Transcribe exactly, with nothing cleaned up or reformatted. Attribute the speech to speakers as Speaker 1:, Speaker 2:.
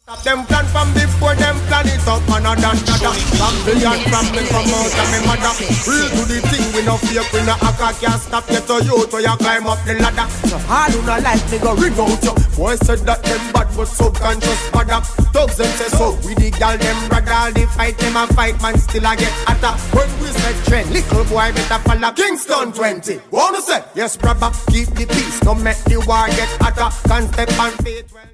Speaker 1: Them plan from before them plan it up and a dan dada. From billion from me come out of me mother. Real to the thing we no fake, we no hacker can't stop you to you to you climb up the ladder. So all who no like me go ring out you. Boy said that them bad but subconscious bada. Thugs them say so, we the gal them brother. All the fight them a fight man still a get hotter. When we say trend, little boy better follow Kingston twenty. Wanna say? Yes brother, keep the peace, don't make the war get hotter. Can't step on faith.